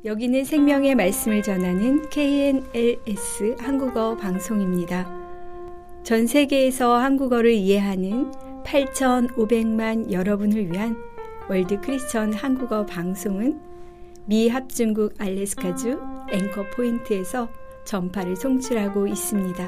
여기는 생명의 말씀을 전하는 KNLS 한국어 방송입니다. 전 세계에서 한국어를 이해하는 8,500만 여러분을 위한 월드 크리스천 한국어 방송은 미 합중국 알래스카주 앵커 포인트에서 전파를 송출하고 있습니다.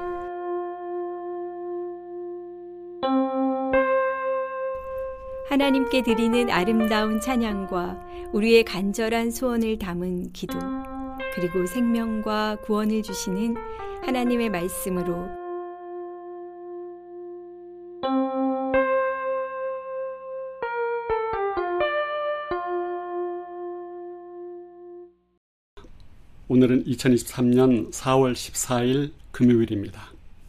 하나님께 드리는 아름다운 찬양과 우리의 간절한 소원을 담은 기도, 그리고 생명과 구원을 주시는 하나님의 말씀으로 오늘은 2023년 4월 14일 금요일입니다.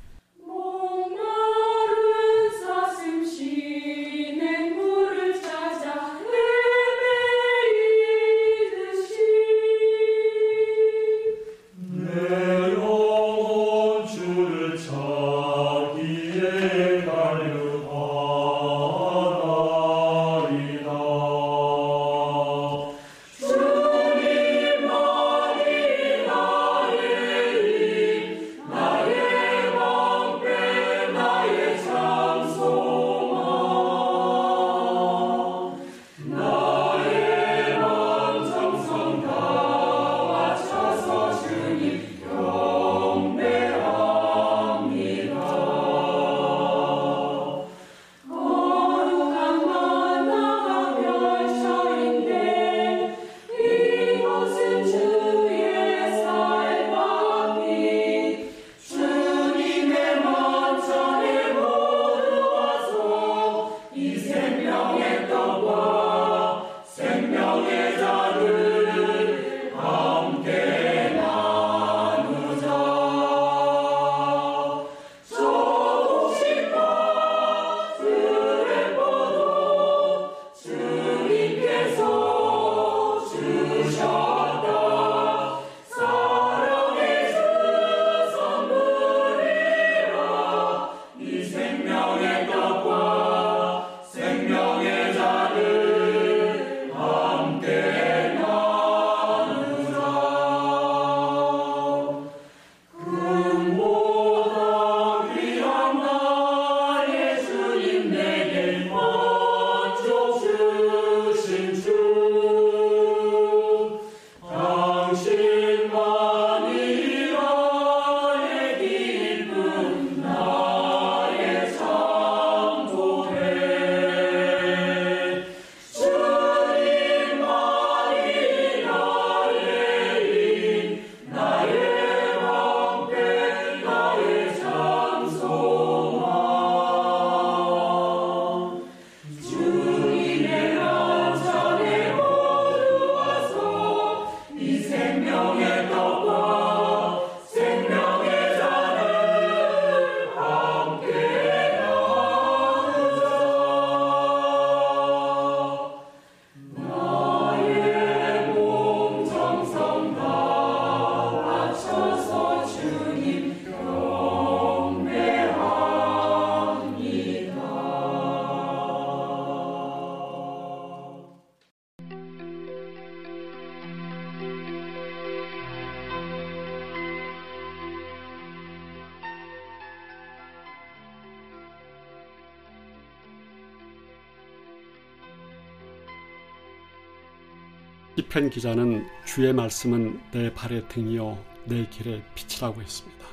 시편 기자는 주의 말씀은 내 발의 등이요 내 길의 빛이라고 했습니다.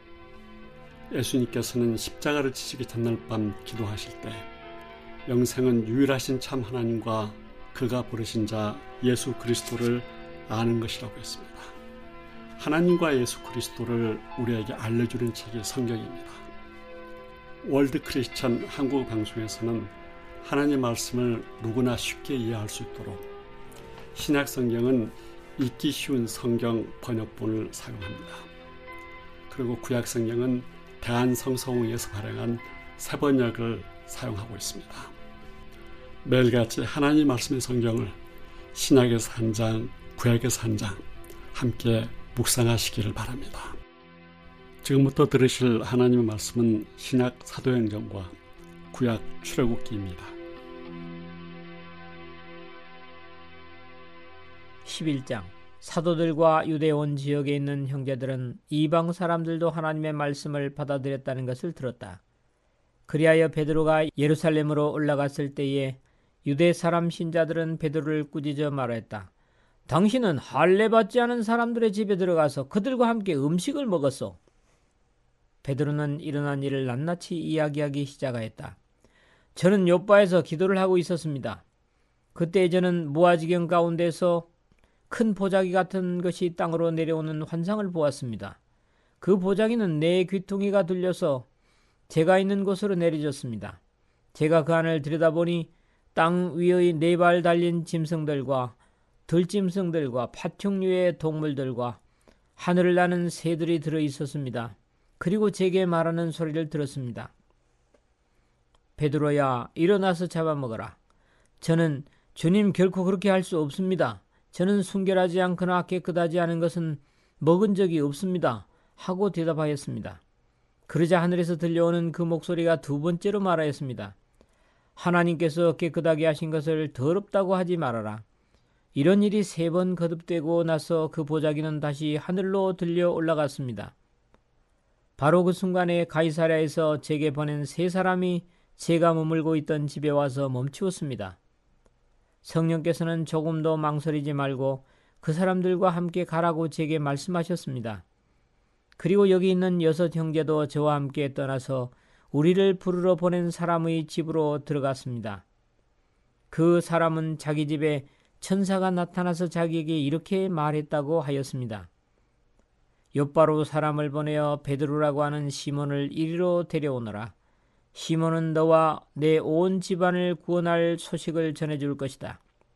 예수님께서는 십자가를 지시기 전날 밤 기도하실 때 영생은 유일하신 참 하나님과 그가 부르신 자 예수 그리스도를 아는 것이라고 했습니다. 하나님과 예수 그리스도를 우리에게 알려주는 책이 성경입니다. 월드 크리스천 한국 방송에서는 하나님의 말씀을 누구나 쉽게 이해할 수 있도록 신약 성경은 읽기 쉬운 성경 번역본을 사용합니다. 그리고 구약 성경은 대한성서공회에서 발행한 새 번역을 사용하고 있습니다. 매일같이 하나님 말씀의 성경을 신약에서 한 장, 구약에서 한 장 함께 묵상하시기를 바랍니다. 지금부터 들으실 하나님의 말씀은 신약 사도행전과 구약 출애굽기입니다. 11장 사도들과 유대 온 지역에 있는 형제들은 이방 사람들도 하나님의 말씀을 받아들였다는 것을 들었다. 그리하여 베드로가 예루살렘으로 올라갔을 때에 유대 사람 신자들은 베드로를 꾸짖어 말했다. 당신은 할례 받지 않은 사람들의 집에 들어가서 그들과 함께 음식을 먹었소. 베드로는 일어난 일을 낱낱이 이야기하기 시작하였다. 저는 요바에서 기도를 하고 있었습니다. 그때 저는 무아지경 가운데서 큰 보자기 같은 것이 땅으로 내려오는 환상을 보았습니다. 그 보자기는 내 귀퉁이가 들려서 제가 있는 곳으로 내려졌습니다. 제가 그 안을 들여다보니 땅 위의 4발 달린 짐승들과 들짐승들과 파충류의 동물들과 하늘을 나는 새들이 들어있었습니다. 그리고 제게 말하는 소리를 들었습니다. 베드로야, 일어나서 잡아먹어라. 저는 주님 결코 그렇게 할 수 없습니다. 저는 순결하지 않거나 깨끗하지 않은 것은 먹은 적이 없습니다. 하고 대답하였습니다. 그러자 하늘에서 들려오는 그 목소리가 2번째로 말하였습니다. 하나님께서 깨끗하게 하신 것을 더럽다고 하지 말아라. 이런 일이 3번 거듭되고 나서 그 보자기는 다시 하늘로 들려 올라갔습니다. 바로 그 순간에 가이사랴에서 제게 보낸 3사람이 제가 머물고 있던 집에 와서 멈추었습니다. 성령께서는 조금도 망설이지 말고 그 사람들과 함께 가라고 제게 말씀하셨습니다. 그리고 여기 있는 6 형제도 저와 함께 떠나서 우리를 부르러 보낸 사람의 집으로 들어갔습니다. 그 사람은 자기 집에 천사가 나타나서 자기에게 이렇게 말했다고 하였습니다. 요바로 사람을 보내어 베드로라고 하는 시몬을 이리로 데려오너라. 시몬은 너와 내 온 집안을 구원할 소식을 전해줄 것이다.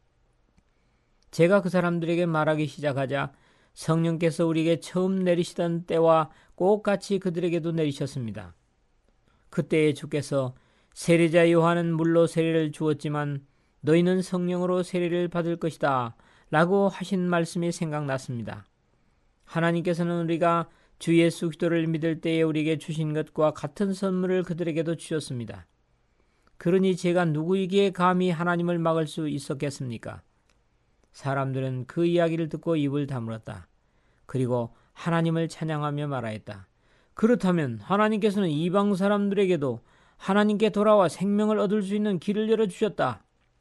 제가 그 사람들에게 말하기 시작하자 성령께서 우리에게 처음 내리시던 때와 똑같이 그들에게도 내리셨습니다. 그때에 주께서 세례자 요한은 물로 세례를 주었지만 너희는 성령으로 세례를 받을 것이다 라고 하신 말씀이 생각났습니다. 하나님께서는 우리가 주 예수 그리스도를 믿을 때에 우리에게 주신 것과 같은 선물을 그들에게도 주셨습니다. 그러니 제가 누구에게 감히 하나님을 막을 수 있었겠습니까? 사람들은 그 이야기를 듣고 입을 다물었다. 그리고 하나님을 찬양하며 말하였다. 그렇다면 하나님께서는 이방 사람들에게도 하나님께 돌아와 생명을 얻을 수 있는 길을 열어주셨다.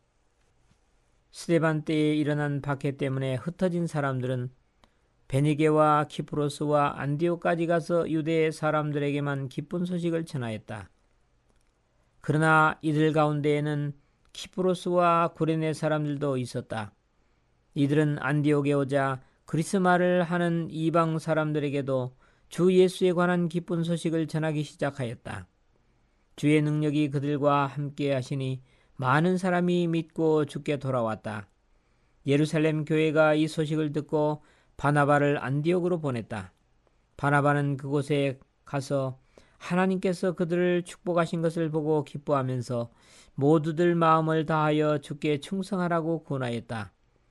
스데반 때에 일어난 박해 때문에 흩어진 사람들은 베니게와 키프로스와 안디옥까지 가서 유대 사람들에게만 기쁜 소식을 전하였다. 그러나 이들 가운데에는 키프로스와 구레네 사람들도 있었다. 이들은 안디옥에 오자 그리스말을 하는 이방 사람들에게도 주 예수에 관한 기쁜 소식을 전하기 시작하였다. 주의 능력이 그들과 함께 하시니 많은 사람이 믿고 주께 돌아왔다. 예루살렘 교회가 이 소식을 듣고 바나바를 안디옥으로 보냈다. 바나바는 그곳에 가서 하나님께서 그들을 축복하신 것을 보고 기뻐하면서 모두들 마음을 다하여 주께 충성하라고 권하였다.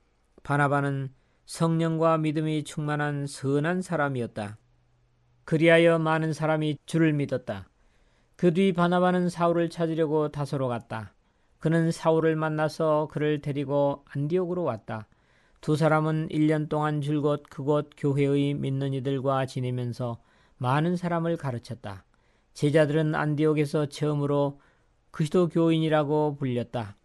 바나바는 성령과 믿음이 충만한 선한 사람이었다. 그리하여 많은 사람이 주를 믿었다. 그 뒤 바나바는 사울을 찾으려고 다소로 갔다. 그는 사울을 만나서 그를 데리고 안디옥으로 왔다. 2 사람은 1년 동안 줄곧 그곳 교회의 믿는 이들과 지내면서 많은 사람을 가르쳤다. 제자들은 안디옥에서 처음으로 그리스도 교인이라고 불렸다.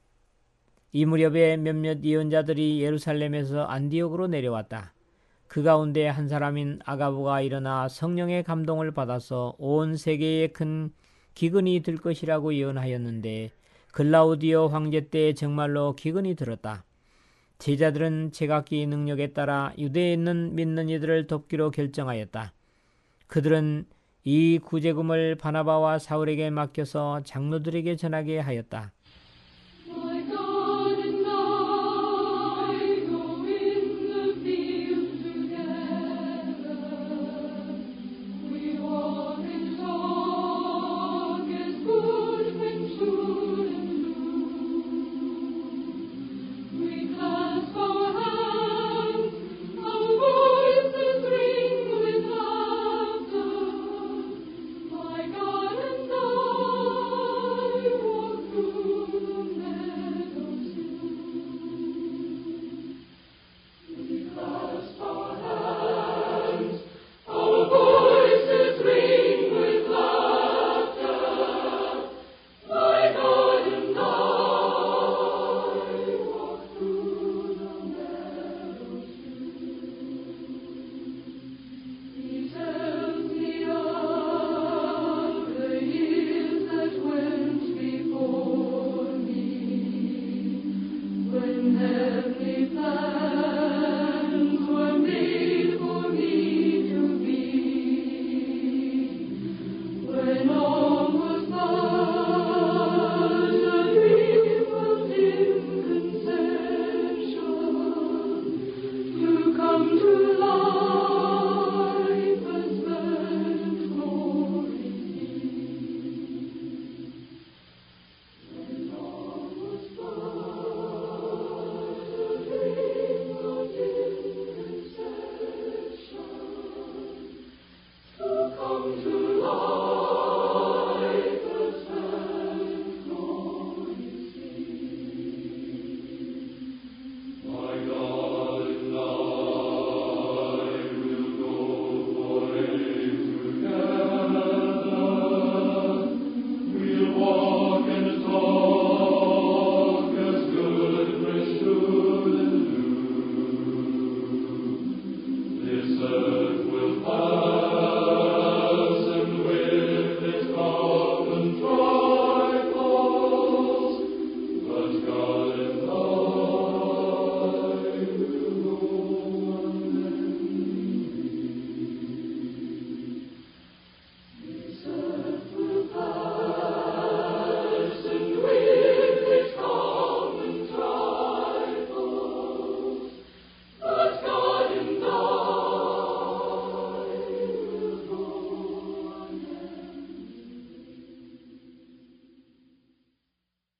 이 무렵에 몇몇 예언자들이 예루살렘에서 안디옥으로 내려왔다. 그 가운데 한 사람인 아가보가 일어나 성령의 감동을 받아서 온 세계에 큰 기근이 들 것이라고 예언하였는데 글라우디오 황제 때 정말로 기근이 들었다. 제자들은 제각기 능력에 따라 유대에 있는 믿는 이들을 돕기로 결정하였다. 그들은 이 구제금을 바나바와 사울에게 맡겨서 장로들에게 전하게 하였다. God and I walk through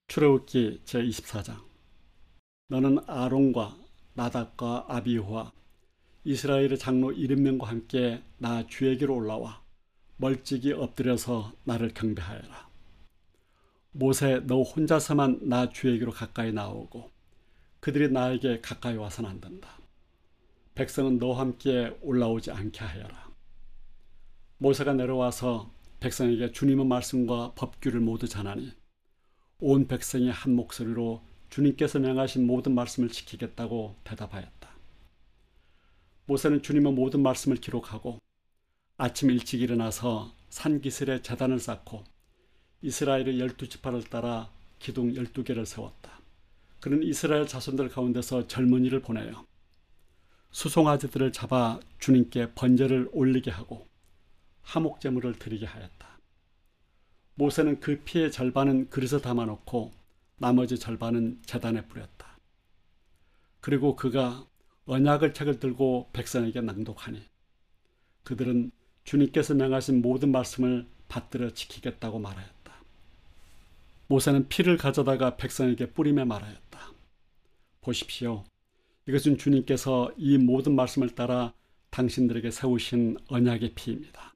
출애굽기 제24장. 너는 아론과 나답과 아비후와 이스라엘의 장로 70명과 함께 나 주에게로 올라와 멀찍이 엎드려서 나를 경배하여라. 모세, 너 혼자서만 나 주에게로 가까이 나오고 그들이 나에게 가까이 와서는 안 된다. 백성은 너와 함께 올라오지 않게 하여라. 모세가 내려와서 백성에게 주님의 말씀과 법규를 모두 전하니 온 백성이 한 목소리로 주님께서 명하신 모든 말씀을 지키겠다고 대답하였다. 모세는 주님의 모든 말씀을 기록하고 아침 일찍 일어나서 산기슭에 제단을 쌓고 이스라엘의 12지파를 따라 기둥 12개를 세웠다. 그는 이스라엘 자손들 가운데서 젊은이를 보내어 수송아지들을 잡아 주님께 번제를 올리게 하고 화목제물을 드리게 하였다. 모세는 그 피의 절반은 그릇에 담아놓고 나머지 절반은 제단에 뿌렸다. 그리고 그가 언약의 책을 들고 백성에게 낭독하니 그들은 주님께서 명하신 모든 말씀을 받들어 지키겠다고 말하였다. 모세는 피를 가져다가 백성에게 뿌리며 말하였다. 보십시오. 이것은 주님께서 이 모든 말씀을 따라 당신들에게 세우신 언약의 피입니다.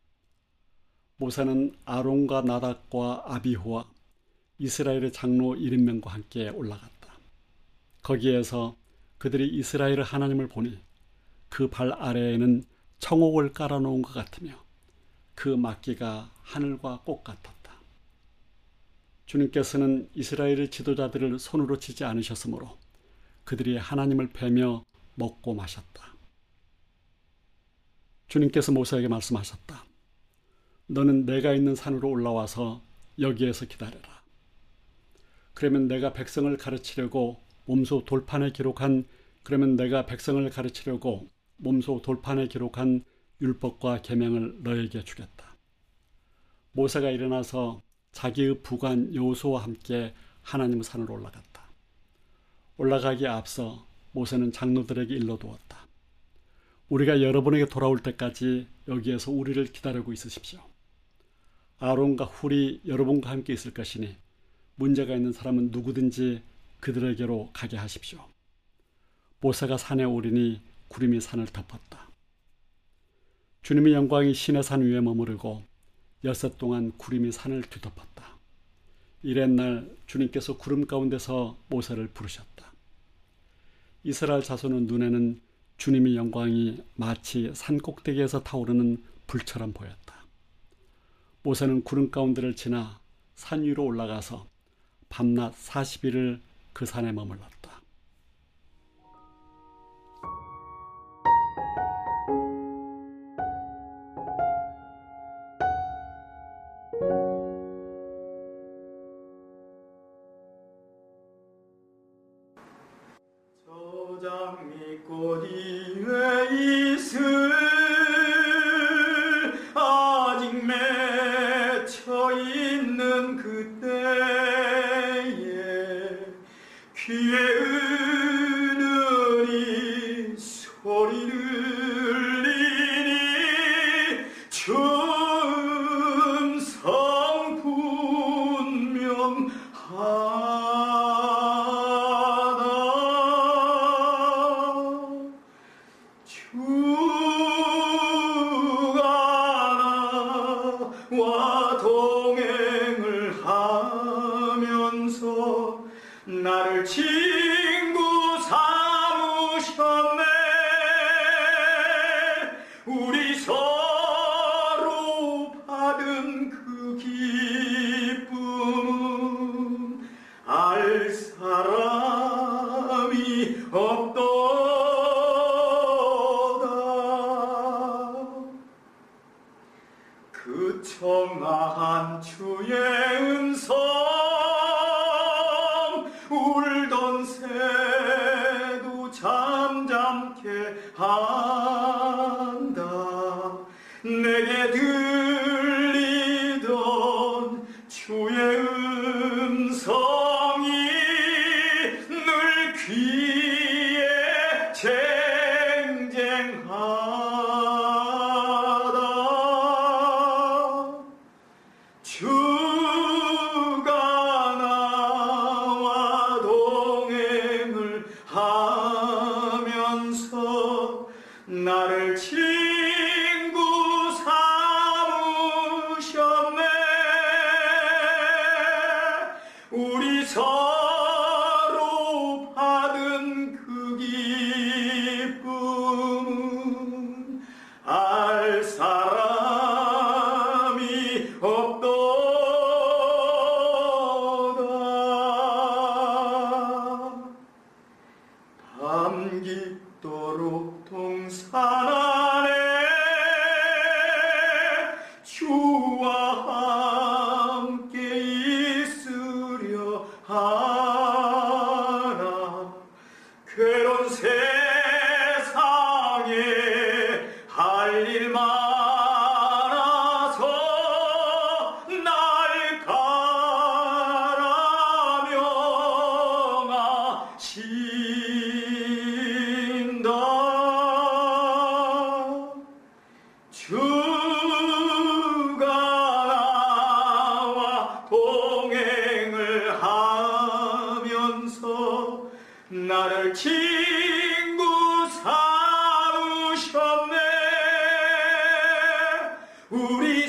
모세는 아론과 나답과 아비후와 이스라엘의 장로 70명과 함께 올라갔다. 거기에서 그들이 이스라엘의 하나님을 보니 그 발 아래에는 청옥을 깔아놓은 것 같으며 그 막기가 하늘과 꽃 같았다. 주님께서는 이스라엘의 지도자들을 손으로 치지 않으셨으므로 그들이 하나님을 뵈며 먹고 마셨다. 주님께서 모세에게 말씀하셨다. 너는 내가 있는 산으로 올라와서 여기에서 기다려라. 그러면 내가 백성을 가르치려고 몸소 돌판에 기록한 율법과 계명을 너에게 주겠다. 모세가 일어나서 자기의 부관 여호수아와 함께 하나님의 산으로 올라갔다. 올라가기에 앞서 모세는 장로들에게 일러두었다. 우리가 여러분에게 돌아올 때까지 여기에서 우리를 기다리고 있으십시오. 아론과 훌이 여러분과 함께 있을 것이니 문제가 있는 사람은 누구든지 그들에게로 가게 하십시오. 모세가 산에 오르니 구름이 산을 덮었다. 주님의 영광이 시내산 위에 머무르고 엿새 동안 구름이 산을 뒤덮었다. 이튿날 주님께서 구름 가운데서 모세를 부르셨다. 이스라엘 자손의 눈에는 주님의 영광이 마치 산 꼭대기에서 타오르는 불처럼 보였다. 모세는 구름 가운데를 지나 산 위로 올라가서 밤낮 40일을 그 산에 머물렀다. 장미꽃 위에 있을 아직 맺혀 있는 그때에 귀에 은은히 소리를 들리니 춘성 분명하다. 주가 나와 동행을 하면서 나를 친구 삼으셨네. 우리 서로 받은 그 기쁨은 알 사람이 없도다. 그 청아한 주의 음성 울던 새도 잠잠케 한다. 내게 들리던 주의 음성이 늘 귀에 쟁쟁하다. 주가 나를 친구 삼으셨네. 우리 서로 받은 그 기쁨은 알 사람이 없도다. 밤 깊도록 동산 안에 주와 함께 있으려 하나. 괴로운 세상에 할 일 많아서 날 가라명하신다. 주가 나와 동행을 하면서 나를 친구 삼으셨네. 우리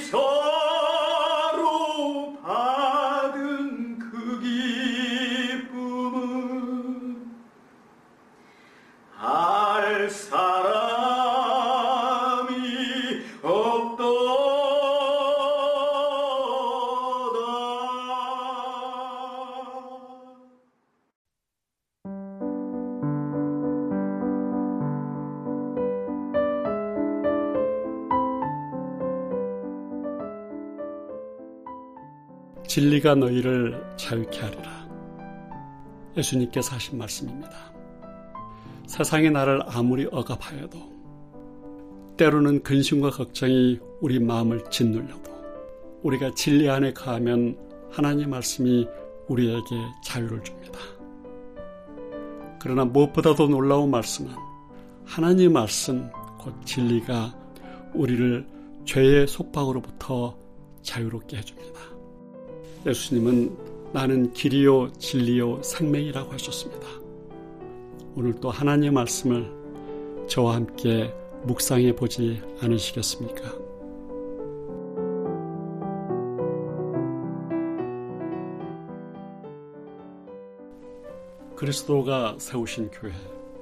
서로 받은 그 기쁨은 알 사람이 없도다. 진리가 너희를 자유케 하리라. 예수님께서 하신 말씀입니다. 세상이 나를 아무리 억압하여도, 때로는 근심과 걱정이 우리 마음을 짓눌려도, 우리가 진리 안에 가면 하나님 말씀이 우리에게 자유를 줍니다. 그러나 무엇보다도 놀라운 말씀은 하나님의 말씀, 곧 진리가 우리를 죄의 속박으로부터 자유롭게 해줍니다. 예수님은 나는 길이요 진리요 생명이라고 하셨습니다. 오늘 또 하나님의 말씀을 저와 함께 묵상해 보지 않으시겠습니까? 그리스도가 세우신 교회.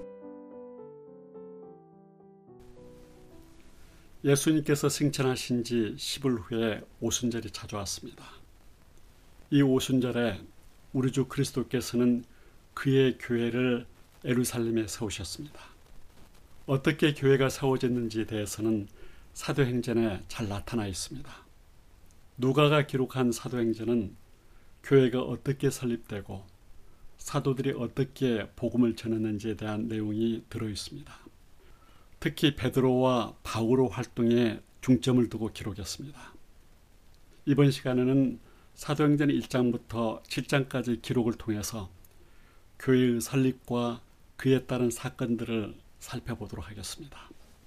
예수님께서 승천하신 지 10일 후에 오순절이 찾아왔습니다. 이 오순절에 우리 주 그리스도께서는 그의 교회를 예루살렘에 세우셨습니다. 어떻게 교회가 세워졌는지에 대해서는 사도행전에 잘 나타나 있습니다. 누가가 기록한 사도행전은 교회가 어떻게 설립되고 사도들이 어떻게 복음을 전했는지에 대한 내용이 들어있습니다. 특히 베드로와 바울의 활동에 중점을 두고 기록했습니다. 이번 시간에는 사도행전 1장부터 7장까지 기록을 통해서 교회의 설립과 그에 따른 사건들을 살펴보도록 하겠습니다.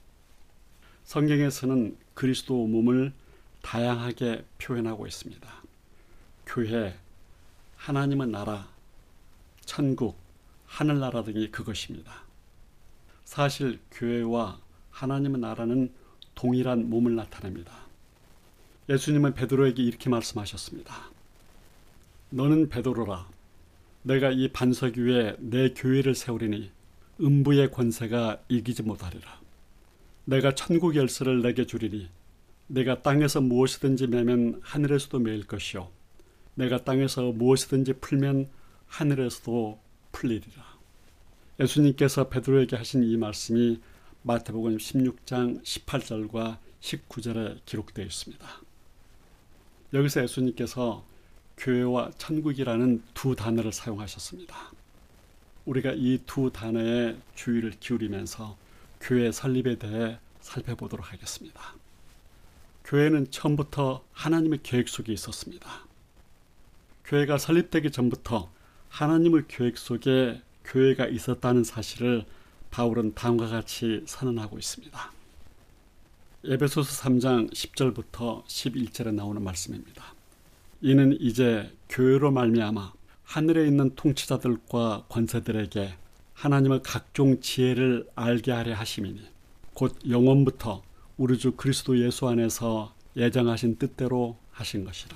성경에서는 그리스도 몸을 다양하게 표현하고 있습니다. 교회, 하나님의 나라, 천국, 하늘나라 등이 그것입니다. 사실 교회와 하나님의 나라는 동일한 몸을 나타냅니다. 예수님은 베드로에게 이렇게 말씀하셨습니다. 너는 베드로라. 내가 이 반석 위에 내 교회를 세우리니 음부의 권세가 이기지 못하리라. 내가 천국 열쇠를 내게 주리니 내가 땅에서 무엇이든지 매면 하늘에서도 매일 것이요 내가 땅에서 무엇이든지 풀면 하늘에서도 풀리리라. 예수님께서 베드로에게 하신 이 말씀이 마태복음 16장 18절과 19절에 기록되어 있습니다. 여기서 예수님께서 교회와 천국이라는 두 단어를 사용하셨습니다. 우리가 이 두 단어에 주의를 기울이면서 교회 설립에 대해 살펴보도록 하겠습니다. 교회는 처음부터 하나님의 계획 속에 있었습니다. 교회가 설립되기 전부터 하나님의 계획 속에 교회가 있었다는 사실을 바울은 다음과 같이 선언하고 있습니다. 에베소서 3장 10절부터 11절에 나오는 말씀입니다. 이는 이제 교회로 말미암아 하늘에 있는 통치자들과 권세들에게 하나님의 각종 지혜를 알게 하려 하심이니 곧 영원부터 우리 주 그리스도 예수 안에서 예정하신 뜻대로 하신 것이라.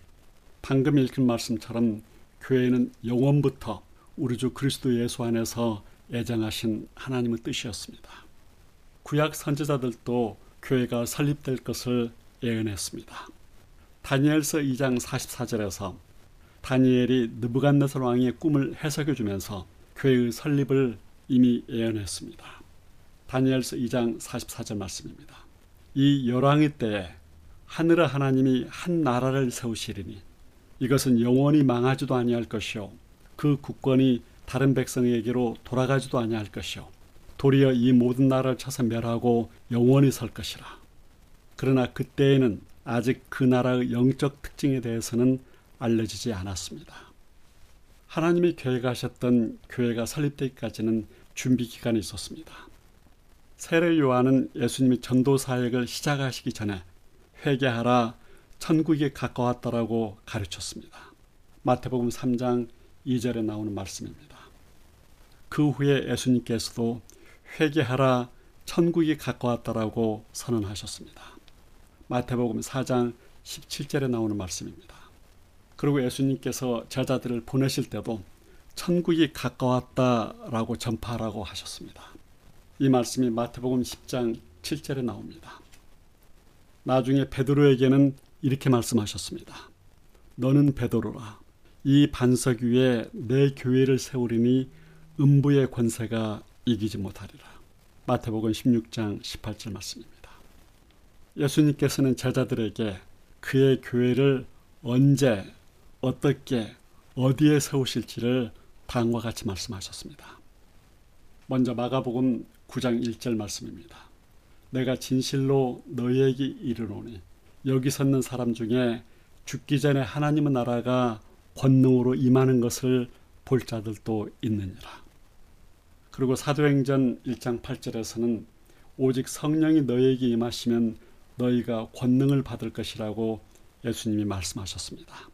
방금 읽은 말씀처럼 교회는 영원부터 우리 주 그리스도 예수 안에서 예정하신 하나님의 뜻이었습니다. 구약 선지자들도 교회가 설립될 것을 예언했습니다. 다니엘서 2장 44절에서 다니엘이 느부갓네살 왕의 꿈을 해석해 주면서 교회의 설립을 이미 예언했습니다. 다니엘서 2장 44절 말씀입니다. 이 열왕의 때에 하늘의 하나님이 한 나라를 세우시리니 이것은 영원히 망하지도 아니할 것이요 그 국권이 다른 백성에게로 돌아가지도 아니할 것이요 도리어 이 모든 나라를 쳐서 멸하고 영원히 설 것이라. 그러나 그때에는 아직 그 나라의 영적 특징에 대해서는 알려지지 않았습니다. 하나님이 계획하셨던 교회가 설립되기까지는 준비 기간이 있었습니다. 세례 요한은 예수님이 전도 사역을 시작하시기 전에 회개하라 천국이 가까웠다라고 가르쳤습니다. 마태복음 3장 2절에 나오는 말씀입니다. 그 후에 예수님께서도 회개하라 천국이 가까웠다라고 선언하셨습니다. 마태복음 4장 17절에 나오는 말씀입니다. 그리고 예수님께서 제자들을 보내실 때도 천국이 가까웠다라고 전파하라고 하셨습니다. 이 말씀이 마태복음 10장 7절에 나옵니다. 나중에 베드로에게는 이렇게 말씀하셨습니다. 너는 베드로라. 이 반석 위에 내 교회를 세우리니 음부의 권세가 이기지 못하리라. 마태복음 16장 18절 말씀입니다. 예수님께서는 제자들에게 그의 교회를 언제, 어떻게, 어디에 세우실지를 다음과 같이 말씀하셨습니다. 먼저 마가복음 9장 1절 말씀입니다. 내가 진실로 너희에게 이르노니 여기 섰는 사람 중에 죽기 전에 하나님의 나라가 권능으로 임하는 것을 볼 자들도 있느니라. 그리고 사도행전 1장 8절에서는 오직 성령이 너희에게 임하시면 너희가 권능을 받을 것이라고 예수님이 말씀하셨습니다.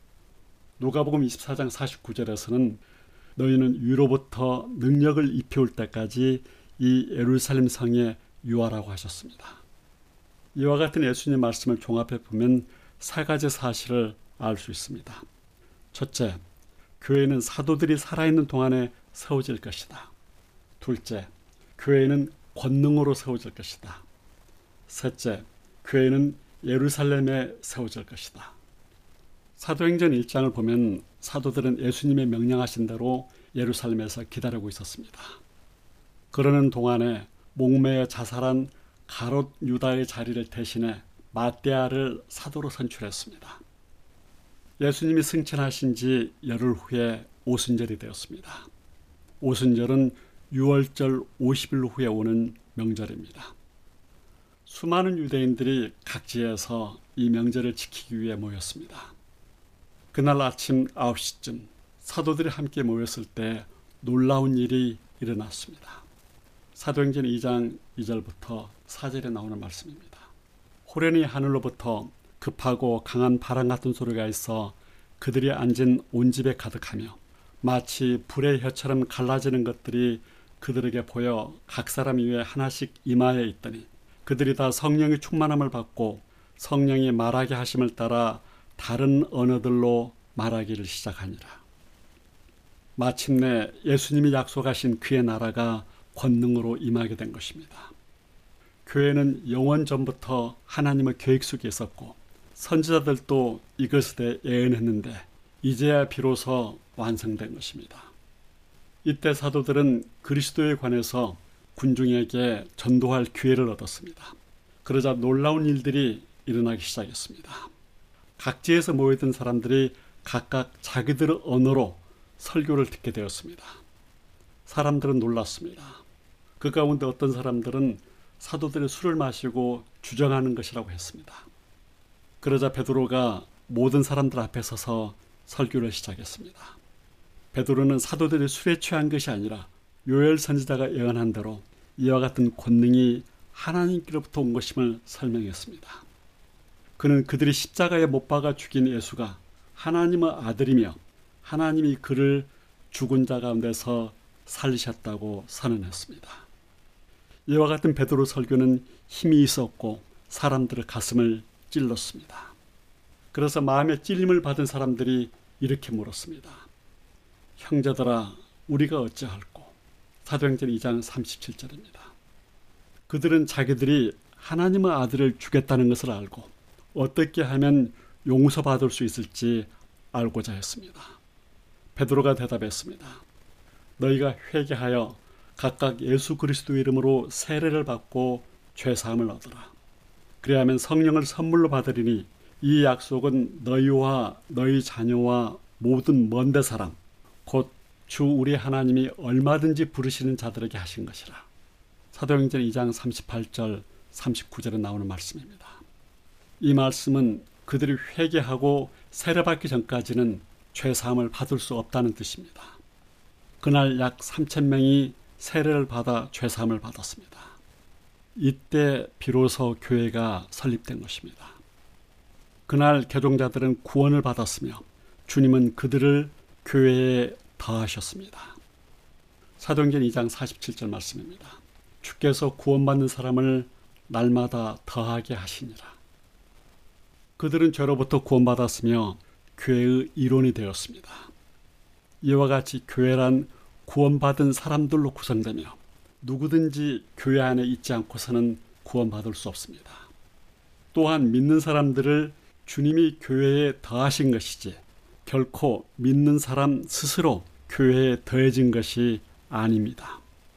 누가복음 24장 49절에서는 너희는 위로부터 능력을 입혀올 때까지 이 예루살렘 성에 유하라고 하셨습니다. 이와 같은 예수님 말씀을 종합해 보면 세 가지 사실을 알 수 있습니다. 첫째, 교회는 사도들이 살아있는 동안에 세워질 것이다. 둘째, 교회는 권능으로 세워질 것이다. 셋째, 교회는 예루살렘에 세워질 것이다. 사도행전 1장을 보면 사도들은 예수님의 명령하신 대로 예루살렘에서 기다리고 있었습니다. 그러는 동안에 목매어 자살한 가롯 유다의 자리를 대신해 마띠아를 사도로 선출했습니다. 예수님이 승천하신 지 열흘 후에 오순절이 되었습니다. 오순절은 6월절 50일 후에 오는 명절입니다. 수많은 유대인들이 각지에서 이 명절을 지키기 위해 모였습니다. 그날 아침 9시쯤 사도들이 함께 모였을 때 놀라운 일이 일어났습니다. 사도행전 2장 2절부터 4절에 나오는 말씀입니다. 호련히 하늘로부터 급하고 강한 바람 같은 소리가 있어 그들이 앉은 온 집에 가득하며 마치 불의 혀처럼 갈라지는 것들이 그들에게 보여 각 사람 위에 하나씩 임하여 있더니 그들이 다 성령의 충만함을 받고 성령이 말하게 하심을 따라 다른 언어들로 말하기를 시작하니라. 마침내 예수님이 약속하신 그의 나라가 권능으로 임하게 된 것입니다. 교회는 영원 전부터 하나님의 계획 속에 있었고 선지자들도 이것에 대해 예언했는데 이제야 비로소 완성된 것입니다. 이때 사도들은 그리스도에 관해서 군중에게 전도할 기회를 얻었습니다. 그러자 놀라운 일들이 일어나기 시작했습니다. 각지에서 모여든 사람들이 각각 자기들의 언어로 설교를 듣게 되었습니다. 사람들은 놀랐습니다. 그 가운데 어떤 사람들은 사도들이 술을 마시고 주정하는 것이라고 했습니다. 그러자 베드로가 모든 사람들 앞에 서서 설교를 시작했습니다. 베드로는 사도들이 술에 취한 것이 아니라 요엘 선지자가 예언한 대로 이와 같은 권능이 하나님께로부터 온 것임을 설명했습니다. 그는 그들이 십자가에 못 박아 죽인 예수가 하나님의 아들이며 하나님이 그를 죽은 자 가운데서 살리셨다고 선언했습니다. 이와 같은 베드로 설교는 힘이 있었고 사람들의 가슴을 찔렀습니다. 그래서 마음에 찔림을 받은 사람들이 이렇게 물었습니다. 형제들아, 우리가 어찌할꼬? 사도행전 2장 37절입니다. 그들은 자기들이 하나님의 아들을 죽였다는 것을 알고 어떻게 하면 용서받을 수 있을지 알고자 했습니다. 베드로가 대답했습니다. 너희가 회개하여 각각 예수 그리스도 이름으로 세례를 받고 죄사함을 얻으라. 그리하면 성령을 선물로 받으리니 이 약속은 너희와 너희 자녀와 모든 먼데 사람 곧 주 우리 하나님이 얼마든지 부르시는 자들에게 하신 것이라. 사도행전 2장 38절 39절에 나오는 말씀입니다. 이 말씀은 그들이 회개하고 세례받기 전까지는 죄사함을 받을 수 없다는 뜻입니다. 그날 약 3,000명이 세례를 받아 죄사함을 받았습니다. 이때 비로소 교회가 설립된 것입니다. 그날 개종자들은 구원을 받았으며 주님은 그들을 교회에 더하셨습니다. 사도행전 2장 47절 말씀입니다. 주께서 구원받는 사람을 날마다 더하게 하시니라. 그들은 죄로부터 구원받았으며 교회의 일원이 되었습니다. 이와 같이 교회란 구원받은 사람들로 구성되며 누구든지 교회 안에 있지 않고서는 구원받을 수 없습니다. 또한 믿는 사람들을 주님이 교회에 더하신 것이지 결코 믿는 사람 스스로 교회에 더해진 것이 아닙니다.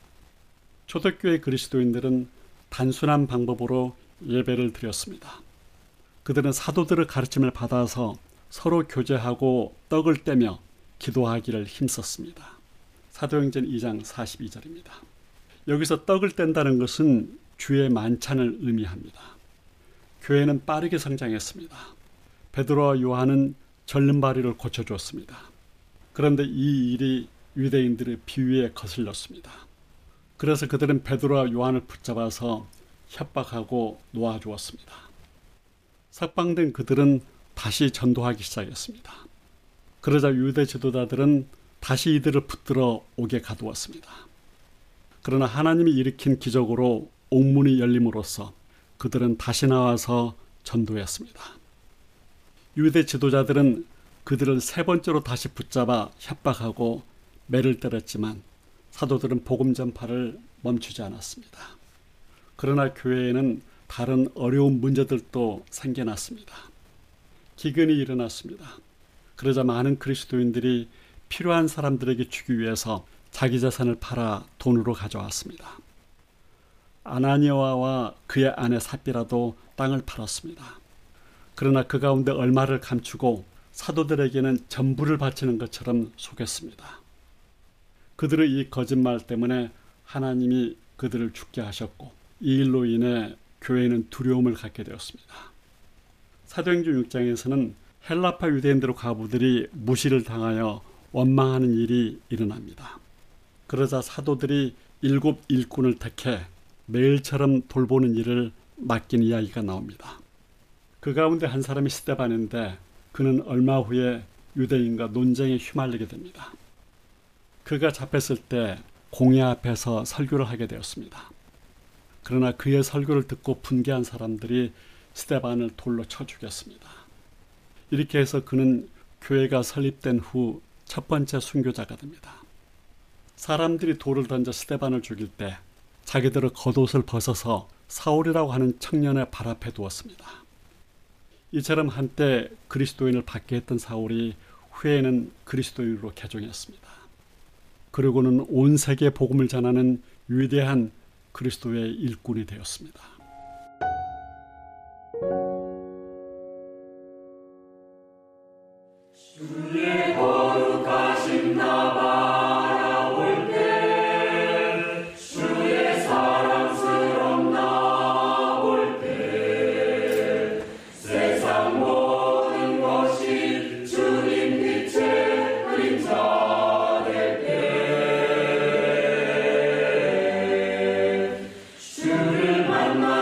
초대교회 그리스도인들은 단순한 방법으로 예배를 드렸습니다. 그들은 사도들의 가르침을 받아서 서로 교제하고 떡을 떼며 기도하기를 힘썼습니다. 사도행전 2장 42절입니다. 여기서 떡을 뗀다는 것은 주의 만찬을 의미합니다. 교회는 빠르게 성장했습니다. 베드로와 요한은 절름발이를 고쳐주었습니다. 그런데 이 일이 유대인들의 비위에 거슬렸습니다. 그래서 그들은 베드로와 요한을 붙잡아서 협박하고 놓아주었습니다. 석방된 그들은 다시 전도하기 시작했습니다. 그러자 유대 지도자들은 다시 이들을 붙들어 옥에 가두었습니다. 그러나 하나님이 일으킨 기적으로 옥문이 열림으로써 그들은 다시 나와서 전도했습니다. 유대 지도자들은 그들을 세 번째로 다시 붙잡아 협박하고 매를 때렸지만 사도들은 복음 전파를 멈추지 않았습니다. 그러나 교회에는 다른 어려운 문제들도 생겨났습니다. 기근이 일어났습니다. 그러자 많은 그리스도인들이 필요한 사람들에게 주기 위해서 자기 재산을 팔아 돈으로 가져왔습니다. 아나니아와 그의 아내 삽비라도 땅을 팔았습니다. 그러나 그 가운데 얼마를 감추고 사도들에게는 전부를 바치는 것처럼 속였습니다. 그들의 이 거짓말 때문에 하나님이 그들을 죽게 하셨고 이 일로 인해 교회는 두려움을 갖게 되었습니다. 사도행전 6장에서는 헬라파 유대인들의 과부들이 무시를 당하여 원망하는 일이 일어납니다. 그러자 사도들이 7 일꾼을 택해 매일처럼 돌보는 일을 맡긴 이야기가 나옵니다. 그 가운데 한 사람이 스데반인데 그는 얼마 후에 유대인과 논쟁에 휘말리게 됩니다. 그가 잡혔을 때 공회 앞에서 설교를 하게 되었습니다. 그러나 그의 설교를 듣고 분개한 사람들이 스데반을 돌로 쳐 죽였습니다. 이렇게 해서 그는 교회가 설립된 후 첫 번째 순교자가 됩니다. 사람들이 돌을 던져 스데반을 죽일 때 자기들의 겉옷을 벗어서 사울이라고 하는 청년의 발 앞에 두었습니다. 이처럼 한때 그리스도인을 받게 했던 사울이 후에는 그리스도인으로 개종했습니다. 그리고는 온 세계에 복음을 전하는 위대한 그리스도의 일꾼이 되었습니다. 주의 거룩하신 나 바라볼 때 주의 사랑스러운 나 볼 때 세상 모든 것이 주님 빛의 그림자 될 때 주를 만나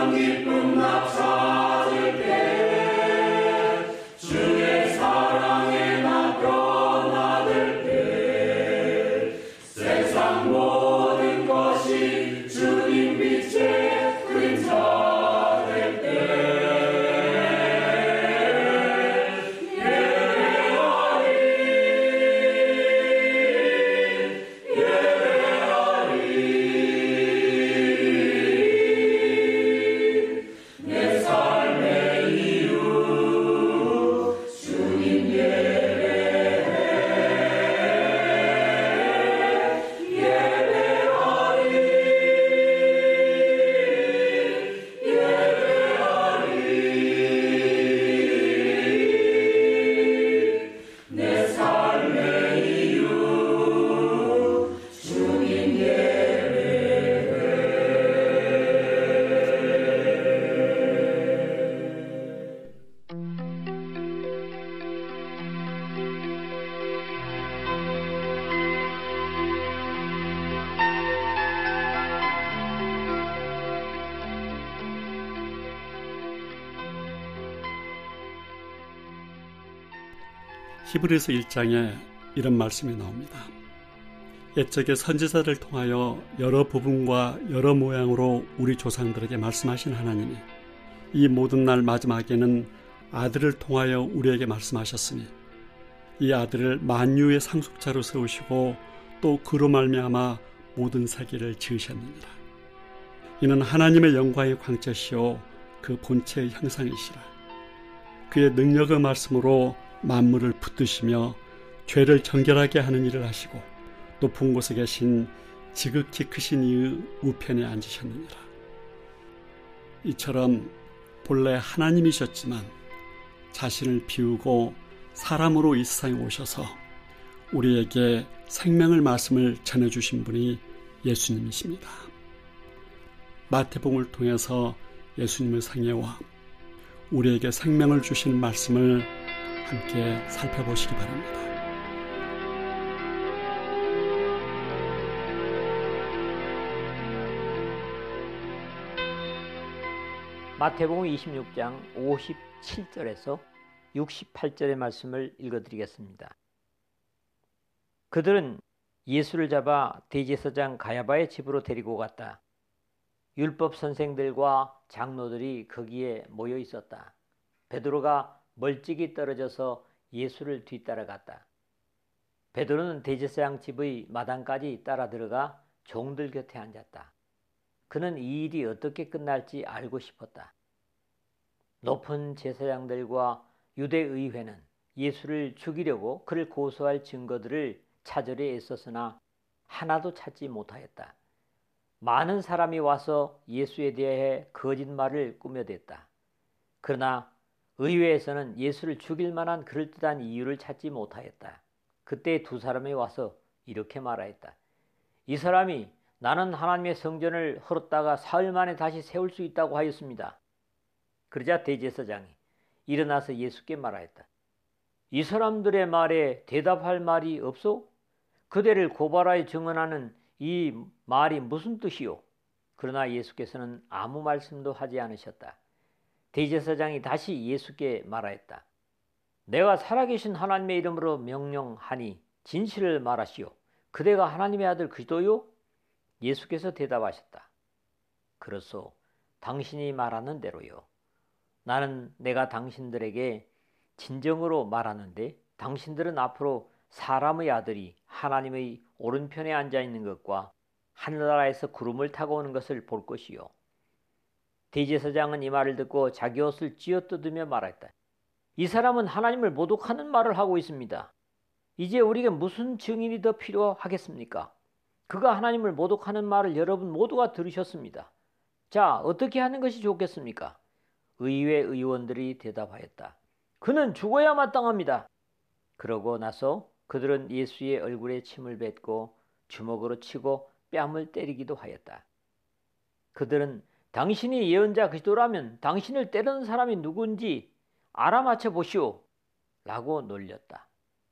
히브리서 1장에 이런 말씀이 나옵니다. 옛적에 선지자를 통하여 여러 부분과 여러 모양으로 우리 조상들에게 말씀하신 하나님이 이 모든 날 마지막에는 아들을 통하여 우리에게 말씀하셨으니 이 아들을 만유의 상속자로 세우시고 또 그로 말미암아 모든 세계를 지으셨느니라. 이는 하나님의 영광의 광채시요 그 본체의 형상이시라. 그의 능력의 말씀으로 만물을 붙드시며 죄를 정결하게 하는 일을 하시고 높은 곳에 계신 지극히 크신 이의 우편에 앉으셨느니라. 이처럼 본래 하나님이셨지만 자신을 비우고 사람으로 이 세상에 오셔서 우리에게 생명의 말씀을 전해주신 분이 예수님이십니다. 마태복음을 통해서 예수님의 생애와 우리에게 생명을 주시는 말씀을 함께 살펴보시기 바랍니다. 마태복음 26장 57절에서 68절의 말씀을 읽어드리겠습니다. 그들은 예수를 잡아 대제사장 가야바의 집으로 데리고 갔다. 율법 선생들과 장로들이 거기에 모여 있었다. 베드로가 멀찍이 떨어져서 예수를 뒤따라갔다. 베드로는 대제사장 집의 마당까지 따라 들어가 종들 곁에 앉았다. 그는 이 일이 어떻게 끝날지 알고 싶었다. 높은 제사장들과 유대의회는 예수를 죽이려고 그를 고소할 증거들을 찾으려 애썼으나 하나도 찾지 못하였다. 많은 사람이 와서 예수에 대해 거짓말을 꾸며댔다. 그러나 의회에서는 예수를 죽일 만한 그럴듯한 이유를 찾지 못하였다. 그때 두 사람이 와서 이렇게 말하였다. 이 사람이 나는 하나님의 성전을 헐었다가 사흘 만에 다시 세울 수 있다고 하였습니다. 그러자 대제사장이 일어나서 예수께 말하였다. 이 사람들의 말에 대답할 말이 없소? 그대를 고발하여 증언하는 이 말이 무슨 뜻이요? 그러나 예수께서는 아무 말씀도 하지 않으셨다. 대제사장이 다시 예수께 말하였다. 내가 살아계신 하나님의 이름으로 명령하니 진실을 말하시오. 그대가 하나님의 아들 그리스도요? 예수께서 대답하셨다. 그렇소. 당신이 말하는 대로요. 나는 내가 당신들에게 진정으로 말하는데 당신들은 앞으로 사람의 아들이 하나님의 오른편에 앉아있는 것과 하늘나라에서 구름을 타고 오는 것을 볼 것이요. 대제사장은 이 말을 듣고 자기 옷을 쥐어뜯으며 말했다. 이 사람은 하나님을 모독하는 말을 하고 있습니다. 이제 우리에게 무슨 증인이 더 필요하겠습니까? 그가 하나님을 모독하는 말을 여러분 모두가 들으셨습니다. 자, 어떻게 하는 것이 좋겠습니까? 의회 의원들이 대답하였다. 그는 죽어야 마땅합니다. 그러고 나서 그들은 예수의 얼굴에 침을 뱉고 주먹으로 치고 뺨을 때리기도 하였다. 그들은 당신이 예언자 그리스도라면 당신을 때리는 사람이 누군지 알아맞혀 보시오 라고 놀렸다.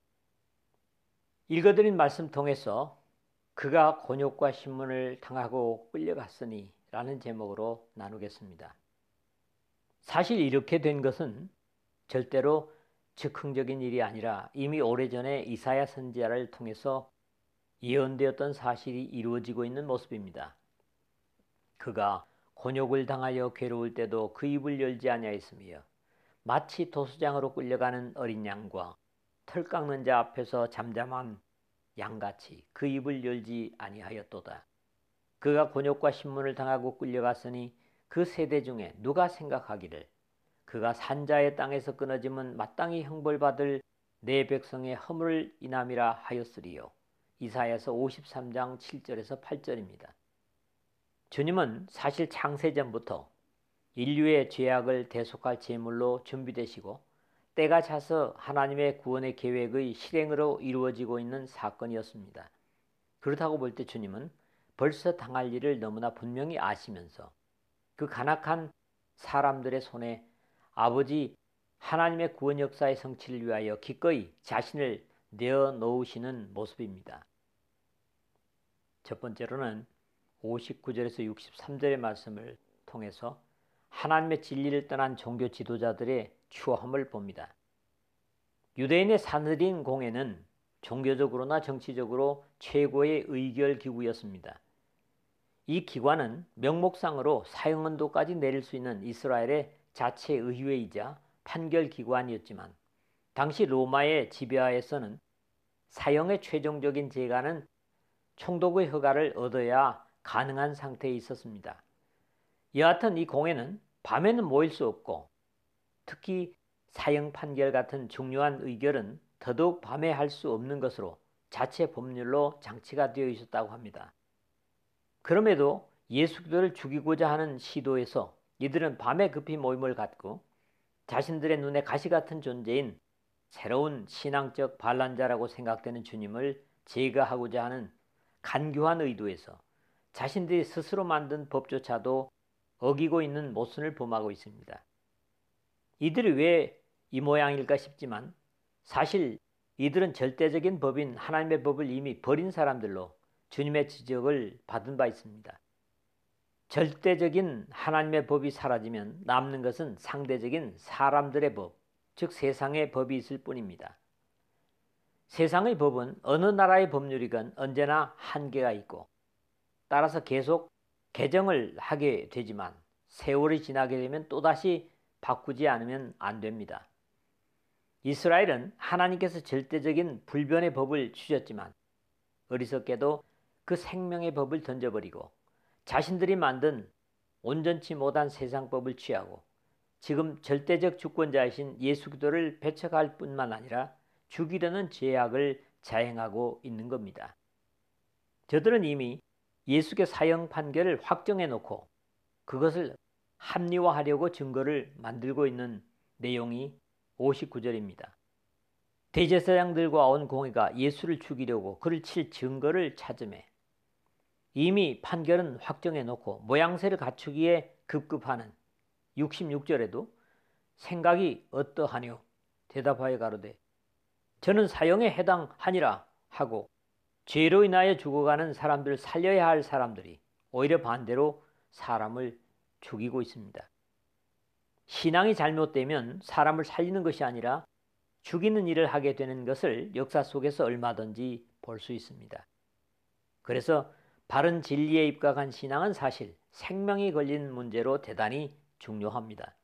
읽어드린 말씀 통해서 그가 곤욕과 신문을 당하고 끌려갔으니 라는 제목으로 나누겠습니다. 사실 이렇게 된 것은 절대로 즉흥적인 일이 아니라 이미 오래전에 이사야 선지자를 통해서 예언되었던 사실이 이루어지고 있는 모습입니다. 그가 곤욕을 당하여 괴로울 때도 그 입을 열지 아니하였으며 마치 도수장으로 끌려가는 어린 양과 털 깎는 자 앞에서 잠잠한 양같이 그 입을 열지 아니하였도다. 그가 곤욕과 신문을 당하고 끌려갔으니 그 세대 중에 누가 생각하기를 그가 산자의 땅에서 끊어지면 마땅히 형벌받을 내 백성의 허물 인함이라 하였으리요. 이사야서 53장 7절에서 8절입니다. 주님은 사실 창세전부터 인류의 죄악을 대속할 제물로 준비되시고 때가 차서 하나님의 구원의 계획의 실행으로 이루어지고 있는 사건이었습니다. 그렇다고 볼 때 주님은 벌써 당할 일을 너무나 분명히 아시면서 그 간악한 사람들의 손에 아버지 하나님의 구원 역사의 성취를 위하여 기꺼이 자신을 내어놓으시는 모습입니다. 첫 번째로는 59절에서 63절의 말씀을 통해서 하나님의 진리를 떠난 종교 지도자들의 추함을 봅니다. 유대인의 사느린 공회는 종교적으로나 정치적으로 최고의 의결 기구였습니다. 이 기관은 명목상으로 사형언도까지 내릴 수 있는 이스라엘의 자체 의회이자 판결 기관이었지만 당시 로마의 지배하에서는 사형의 최종적인 재가는 총독의 허가를 얻어야 가능한 상태에 있었습니다. 여하튼 이 공회는 밤에는 모일 수 없고 특히 사형 판결 같은 중요한 의결은 더더욱 밤에 할 수 없는 것으로 자체 법률로 장치가 되어 있었다고 합니다. 그럼에도 예수 그리스도를 죽이고자 하는 시도에서 이들은 밤에 급히 모임을 갖고 자신들의 눈에 가시 같은 존재인 새로운 신앙적 반란자라고 생각되는 주님을 제거하고자 하는 간교한 의도에서 자신들이 스스로 만든 법조차도 어기고 있는 모순을 범하고 있습니다. 이들이 왜 이 모양일까 싶지만 사실 이들은 절대적인 법인 하나님의 법을 이미 버린 사람들로 주님의 지적을 받은 바 있습니다. 절대적인 하나님의 법이 사라지면 남는 것은 상대적인 사람들의 법, 즉 세상의 법이 있을 뿐입니다. 세상의 법은 어느 나라의 법률이건 언제나 한계가 있고 따라서 계속 개정을 하게 되지만 세월이 지나게 되면 또다시 바꾸지 않으면 안 됩니다. 이스라엘은 하나님께서 절대적인 불변의 법을 주셨지만 어리석게도 그 생명의 법을 던져버리고 자신들이 만든 온전치 못한 세상법을 취하고 지금 절대적 주권자이신 예수 그리스도를 배척할 뿐만 아니라 죽이려는 죄악을 자행하고 있는 겁니다. 저들은 이미 예수의 사형 판결을 확정해 놓고 그것을 합리화하려고 증거를 만들고 있는 내용이 59절입니다. 대제사장들과 온 공회가 예수를 죽이려고 그를 칠 증거를 찾으매 이미 판결은 확정해 놓고 모양새를 갖추기에 급급하는 66절에도 생각이 어떠하뇨? 대답하여 가로되 저는 사형에 해당하니라 하고 죄로 인하여 죽어가는 사람들을 살려야 할 사람들이 오히려 반대로 사람을 죽이고 있습니다. 신앙이 잘못되면 사람을 살리는 것이 아니라 죽이는 일을 하게 되는 것을 역사 속에서 얼마든지 볼 수 있습니다. 그래서 바른 진리에 입각한 신앙은 사실 생명이 걸린 문제로 대단히 중요합니다.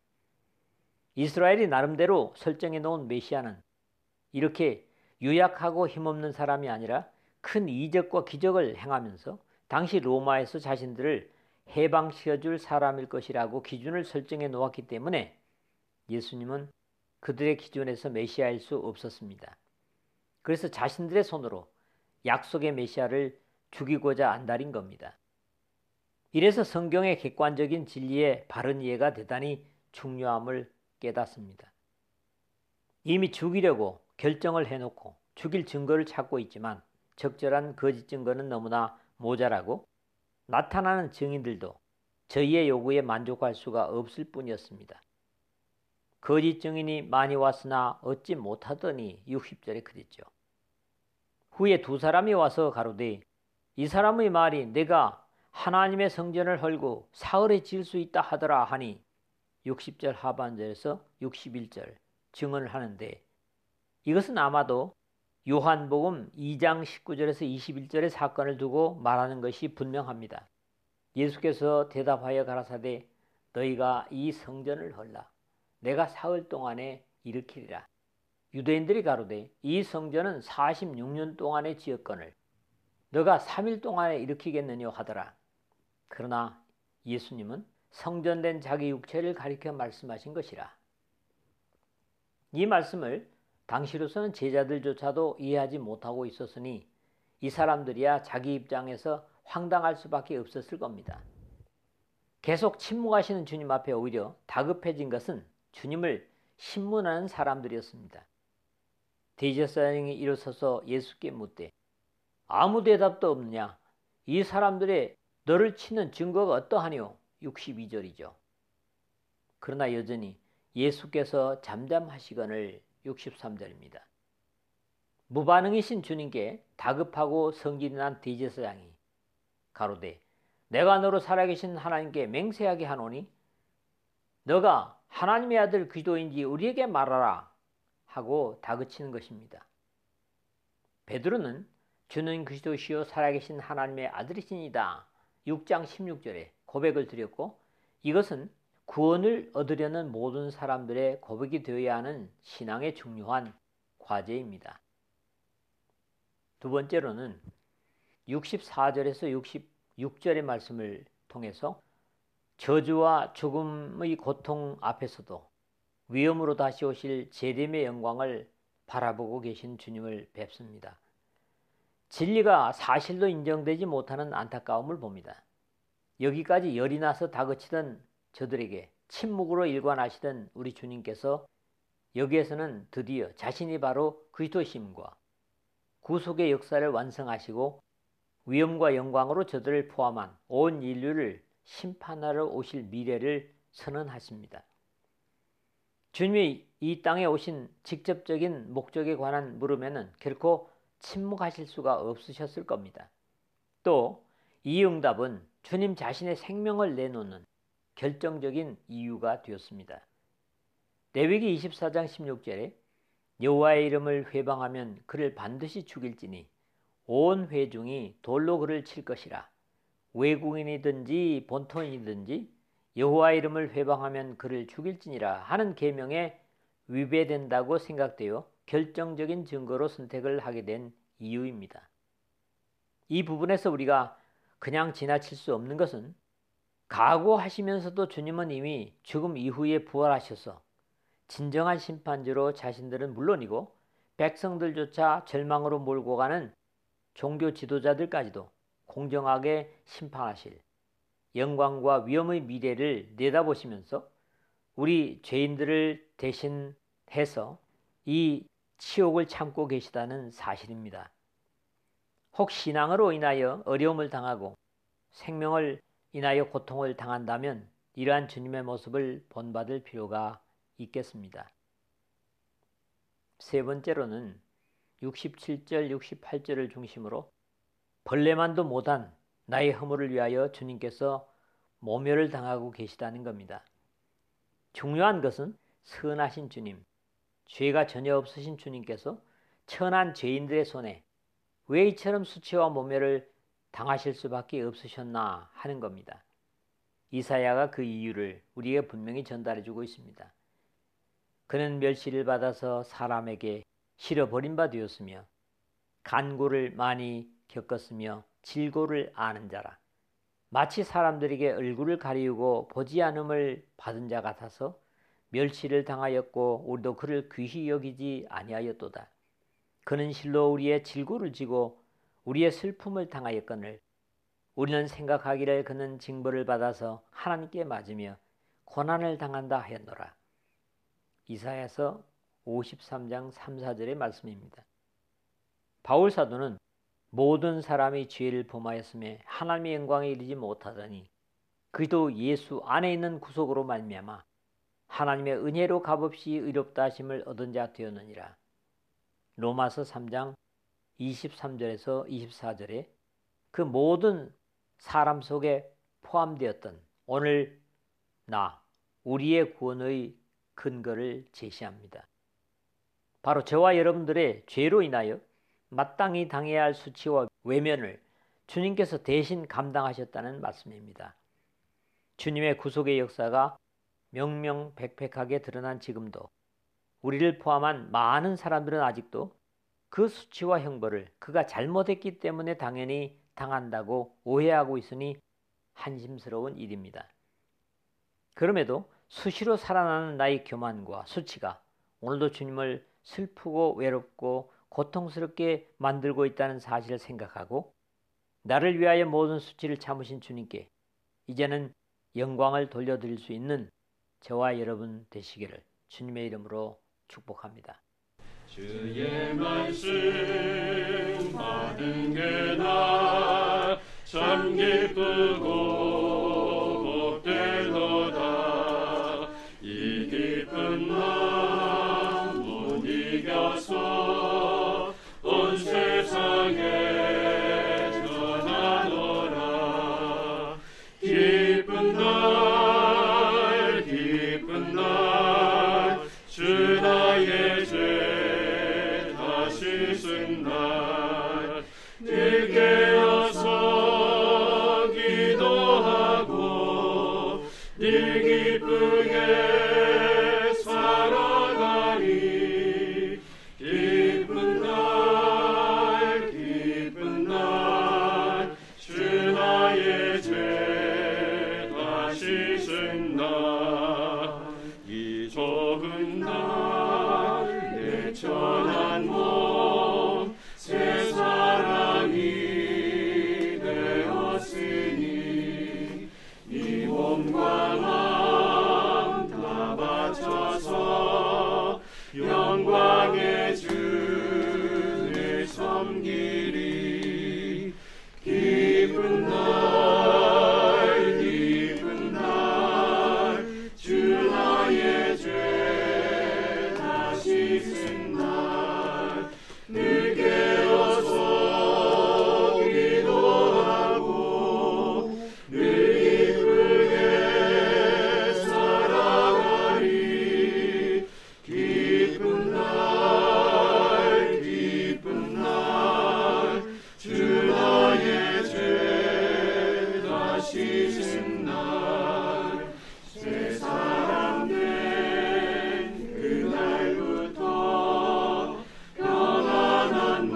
이스라엘이 나름대로 설정해 놓은 메시아는 이렇게 유약하고 힘없는 사람이 아니라 큰 이적과 기적을 행하면서 당시 로마에서 자신들을 해방시켜줄 사람일 것이라고 기준을 설정해 놓았기 때문에 예수님은 그들의 기준에서 메시아일 수 없었습니다. 그래서 자신들의 손으로 약속의 메시아를 죽이고자 안달인 겁니다. 이래서 성경의 객관적인 진리의 바른 이해가 대단히 중요함을 깨닫습니다. 이미 죽이려고 결정을 해놓고 죽일 증거를 찾고 있지만 적절한 거짓 증거는 너무나 모자라고 나타나는 증인들도 저희의 요구에 만족할 수가 없을 뿐이었습니다. 거짓 증인이 많이 왔으나 얻지 못하더니 60절에 그랬죠. 후에 두 사람이 와서 가로되 이 사람의 말이 내가 하나님의 성전을 헐고 사흘에 지을 수 있다 하더라 하니 60절 하반절에서 61절 증언을 하는데 이것은 아마도 요한복음 2장 19절에서 21절의 사건을 두고 말하는 것이 분명합니다. 예수께서 대답하여 가라사대 너희가 이 성전을 헐라 내가 사흘 동안에 일으키리라. 유대인들이 가로되 이 성전은 46년 동안에 지었거늘 너가 3일 동안에 일으키겠느냐 하더라. 그러나 예수님은 성전된 자기 육체를 가리켜 말씀하신 것이라. 이 말씀을 당시로서는 제자들조차도 이해하지 못하고 있었으니 이 사람들이야 자기 입장에서 황당할 수밖에 없었을 겁니다. 계속 침묵하시는 주님 앞에 오히려 다급해진 것은 주님을 신문하는 사람들이었습니다. 대제사장이 일어서서 예수께 묻되 아무 대답도 없느냐? 이 사람들의 너를 치는 증거가 어떠하뇨? 62절이죠. 그러나 여전히 예수께서 잠잠하시거늘 63절입니다. 무반응이신 주님께 다급하고 성질이 난 대제사장이 가로되 내가 너로 살아계신 하나님께 맹세하게 하노니 너가 하나님의 아들 그리스도인지 우리에게 말하라 하고 다그치는 것입니다. 베드로는 주는 그리스도시요 살아계신 하나님의 아들이시니다 6장 16절에 고백을 드렸고, 이것은 구원을 얻으려는 모든 사람들의 고백이 되어야 하는 신앙의 중요한 과제입니다. 두 번째로는 64절에서 66절의 말씀을 통해서 저주와 죽음의 고통 앞에서도 위엄으로 다시 오실 재림의 영광을 바라보고 계신 주님을 뵙습니다. 진리가 사실로 인정되지 못하는 안타까움을 봅니다. 여기까지 열이 나서 다그치던 저들에게 침묵으로 일관하시던 우리 주님께서 여기에서는 드디어 자신이 바로 그리스도심과 구속의 역사를 완성하시고 위엄과 영광으로 저들을 포함한 온 인류를 심판하러 오실 미래를 선언하십니다. 주님이 이 땅에 오신 직접적인 목적에 관한 물음에는 결코 침묵하실 수가 없으셨을 겁니다. 또 이 응답은 주님 자신의 생명을 내놓는 결정적인 이유가 되었습니다. 레위기 24장 16절에 여호와의 이름을 회방하면 그를 반드시 죽일지니 온 회중이 돌로 그를 칠 것이라. 외국인이든지 본토인이든지 여호와의 이름을 회방하면 그를 죽일지니라 하는 계명에 위배된다고 생각되어 결정적인 증거로 선택을 하게 된 이유입니다. 이 부분에서 우리가 그냥 지나칠 수 없는 것은 각오하시면서도 주님은 이미 죽음 이후에 부활하셔서 진정한 심판주로 자신들은 물론이고 백성들조차 절망으로 몰고 가는 종교 지도자들까지도 공정하게 심판하실 영광과 위엄의 미래를 내다보시면서 우리 죄인들을 대신해서 이 치욕을 참고 계시다는 사실입니다. 혹 신앙으로 인하여 어려움을 당하고 생명을 인하여 고통을 당한다면 이러한 주님의 모습을 본받을 필요가 있겠습니다. 세 번째로는 67절, 68절을 중심으로 벌레만도 못한 나의 허물을 위하여 주님께서 모멸을 당하고 계시다는 겁니다. 중요한 것은 선하신 주님, 죄가 전혀 없으신 주님께서 천한 죄인들의 손에 왜 이처럼 수치와 모멸을 당하실 수밖에 없으셨나 하는 겁니다. 이사야가 그 이유를 우리에게 분명히 전달해주고 있습니다. 그는 멸시를 받아서 사람에게 실어 버림받았으며 간고를 많이 겪었으며 질고를 아는 자라. 마치 사람들에게 얼굴을 가리우고 보지 않음을 받은 자 같아서 멸시를 당하였고 우리도 그를 귀히 여기지 아니하였도다. 그는 실로 우리의 질고를 지고 우리의 슬픔을 당하였거늘 우리는 생각하기를 그는 징벌을 받아서 하나님께 맞으며 고난을 당한다 하였노라. 이사야서 53장 3, 4절의 말씀입니다. 바울 사도는 모든 사람이 죄를 범하였음에 하나님의 영광에 이르지 못하더니 그리스도 예수 안에 있는 구속으로 말미암아 하나님의 은혜로 값없이 의롭다 하심을 얻은 자 되었느니라. 로마서 3장 23절에서 24절에 그 모든 사람 속에 포함되었던 오늘 우리의 구원의 근거를 제시합니다. 바로 저와 여러분들의 죄로 인하여 마땅히 당해야 할 수치와 외면을 주님께서 대신 감당하셨다는 말씀입니다. 주님의 구속의 역사가 명명백백하게 드러난 지금도 우리를 포함한 많은 사람들은 아직도 그 수치와 형벌을 그가 잘못했기 때문에 당연히 당한다고 오해하고 있으니 한심스러운 일입니다. 그럼에도 수시로 살아나는 나의 교만과 수치가 오늘도 주님을 슬프고 외롭고 고통스럽게 만들고 있다는 사실을 생각하고 나를 위하여 모든 수치를 참으신 주님께 이제는 영광을 돌려드릴 수 있는 저와 여러분 되시기를 주님의 이름으로 축복합니다. 주의 말씀 받은 그날 참 기쁘고 복되도다. 이 기쁜 마음 못 이겨서 온 세상에 전하노라. 기쁜 날 주 나의 죄 기쁘게 살아가리. 기쁜 날 기쁜 날 주 나의 죄 다 씻은 날. 이 좋은 날 내 천한 몸 새 사랑이 되었으니 이 몸과 마음 다 바쳐서 영광의 주를 섬기리. 기쁜 날 기쁜 날 주 나의 죄 다 씻은 날. 늘 깨어서 기도하고 늘 기쁘게 살아가리. 기쁜 날 기쁜 날 주 나의 죄 다 씻은 날. 새 사람 된 그날부터 편안한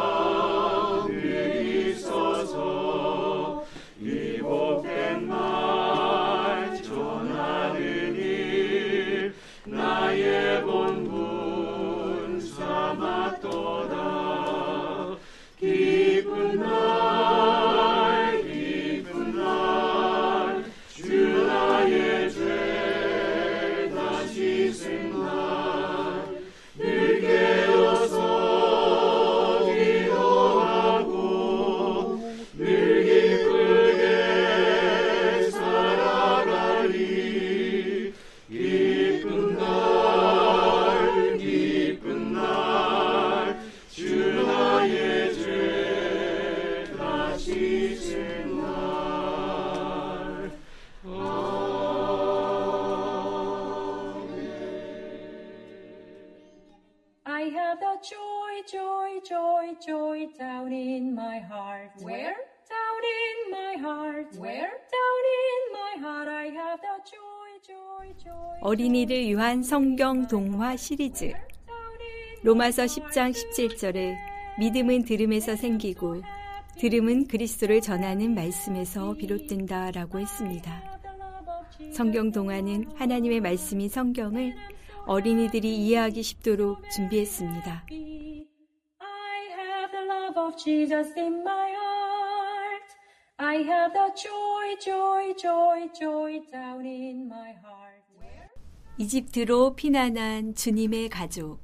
마음이 있어서 이 복된 말 전하는 일 나의 본분 삼았도다. 기쁜 날 기쁜 날 주 나의 죄 다 씻은 날. 늘 깨어서 기도하고 늘 기쁘게 살아가리. 기쁜 날 기쁜 날 주 나의 죄 다 씻은 날. I have the joy, joy, joy, joy down in my heart. Where? Down in my heart. Where? Down in my heart. I have the joy, joy, joy. 어린이를 위한 성경 동화 시리즈 로마서 10장 17절에 믿음은 들음에서 생기고 들음은 그리스도를 전하는 말씀에서 비롯된다 라고 했습니다. 성경 동화는 하나님의 말씀인 성경을 어린이들이 이해하기 쉽도록 준비했습니다. I have the love of Jesus in my heart. I have the joy, joy, joy, joy down in my heart. 이집트로 피난한 주님의 가족.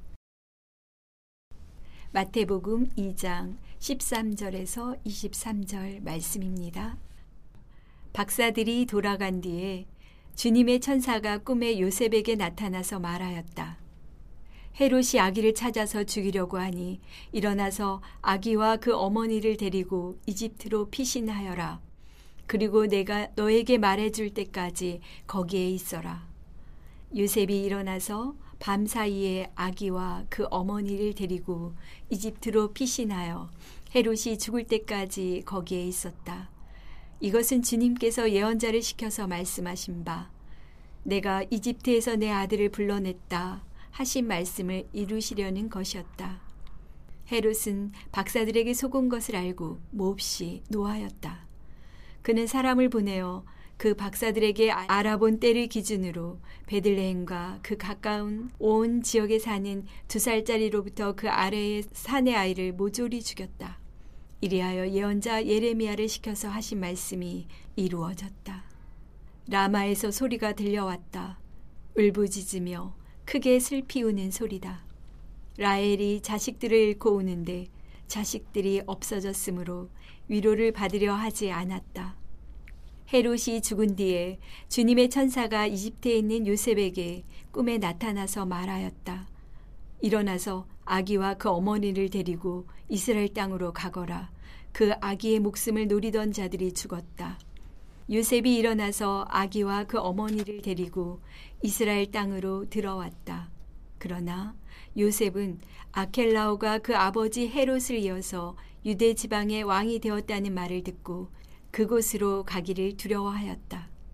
마태복음 2장 13절에서 23절 말씀입니다. 박사들이 돌아간 뒤에 주님의 천사가 꿈에 요셉에게 나타나서 말하였다. 헤롯이 아기를 찾아서 죽이려고 하니 일어나서 아기와 그 어머니를 데리고 이집트로 피신하여라. 그리고 내가 너에게 말해줄 때까지 거기에 있어라. 요셉이 일어나서 밤 사이에 아기와 그 어머니를 데리고 이집트로 피신하여 헤롯이 죽을 때까지 거기에 있었다. 이것은 주님께서 예언자를 시켜서 말씀하신 바 내가 이집트에서 내 아들을 불러냈다 하신 말씀을 이루시려는 것이었다. 헤롯은 박사들에게 속은 것을 알고 몹시 노하였다. 그는 사람을 보내어 그 박사들에게 알아본 때를 기준으로 베들레헴과 그 가까운 온 지역에 사는 2살짜리로부터 그 아래의 산의 아이를 모조리 죽였다. 이리하여 예언자 예레미야를 시켜서 하신 말씀이 이루어졌다. 라마에서 소리가 들려왔다. 울부짖으며 크게 슬피 우는 소리다. 라헬이 자식들을 잃고 우는데 자식들이 없어졌으므로 위로를 받으려 하지 않았다. 헤롯이 죽은 뒤에 주님의 천사가 이집트에 있는 요셉에게 꿈에 나타나서 말하였다. 일어나서 아기와 그 어머니를 데리고 이스라엘 땅으로 가거라. 그 아기의 목숨을 노리던 자들이 죽었다. 요셉이 일어나서 아기와 그 어머니를 데리고 이스라엘 땅으로 들어왔다. 그러나 요셉은 아켈라오가 그 아버지 헤롯을 이어서 유대 지방의 왕이 되었다는 말을 듣고 그곳으로 가기를 두려워하였다.